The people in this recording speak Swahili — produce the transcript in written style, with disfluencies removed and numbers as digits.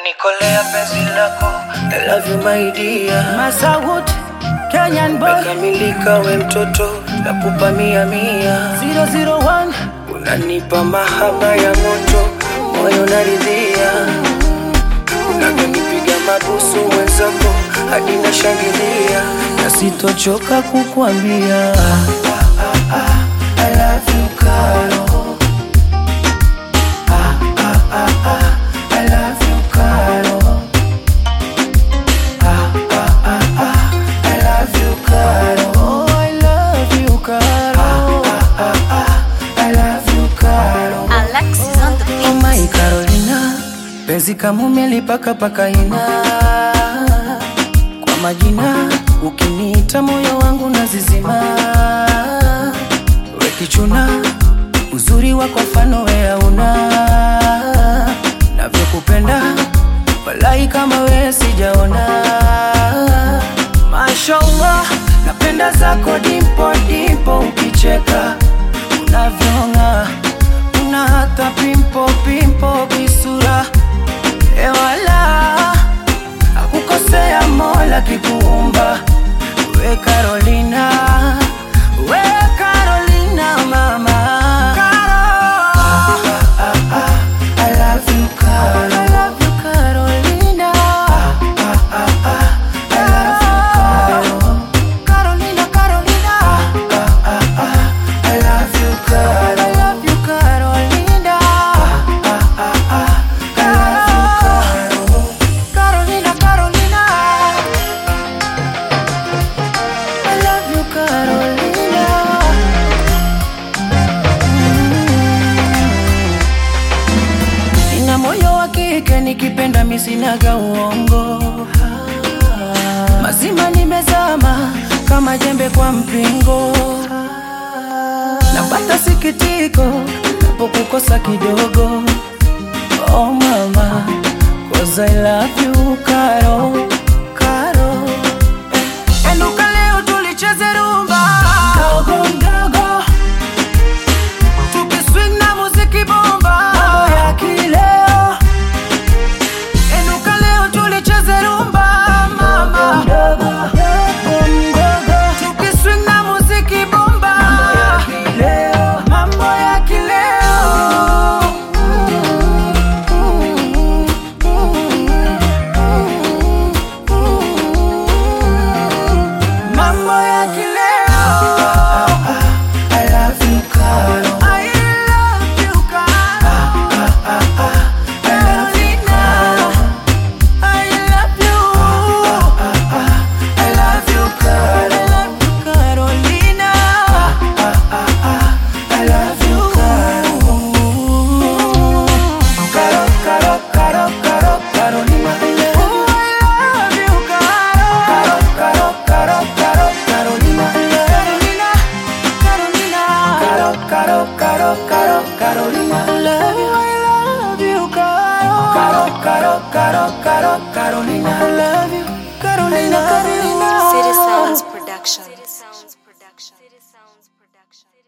Umenikolea penzi lako, I love you my dear. Masawood, Kenyan boy. Mekamilika we mtoto, nakupa 100. 001. Unanipa mahaba ya moto, moyo naridhia. Unavyonipiga mabusu mwenzako, hadi nashangilia. Na sitochoka kukuambia I love you Karo. I love you Karo. I love you Karo. Oh, I love you, Karo. I love you Karo. Alexis on the beat. Oh my Carolina, penzi kama umelipaka paka ina. Kwa majina ukiniita moyo wangu nazizima. We kichuna, uzuri wako mfano we hauna. Navyokupenda, walai kama we sijaona. Mashallah, napenda zako dimpo dimpo ukicheka. Unavyonga, una hata pimpo pimpo kisura. Ewala, hakukosea Mola kikuumba. We Carolina, we Carolina mama. I love you Karo. I love you, Carolina. I love you Karo. Carolina, Carolina. I love you Karo. I love you, Carolina. Carolina, Carolina. I love you, Carolina. Nina moyo wa kike nikipenda misinaga uongo. Mazima nimezama kama jembe kwa mpingo. Napata sikitiko napokukosa kidogo. Oh mama, 'cause I love you Karo. Karo. Enuka leo tulicheze rumba ndogo ndogo, tukiswing na muziki bomba. Mambo ya kileo. Enuka leo tulicheze rumba mama ndogo ndogo, tukiswing na muziki bomba. Mambo ya kileo. Mambo ya kileo. I love you Karo. I love you Karo. Carolina, I love you. I love you Karo. I love you, Carolina. I love you Karo. Karo, Karo, Karo, Karo, Carolina. Oh, I love you, Karo. Karo, Karo, Karo, Karo, Carolina. Carolina, Carolina. Karo, Karo, Karo, Karo, Carolina. I love you, Karo. Karo, Karo, Karo, Karo, Carolina. I love you, Carolina, Carolina. City Sounds Production. City Sounds Production.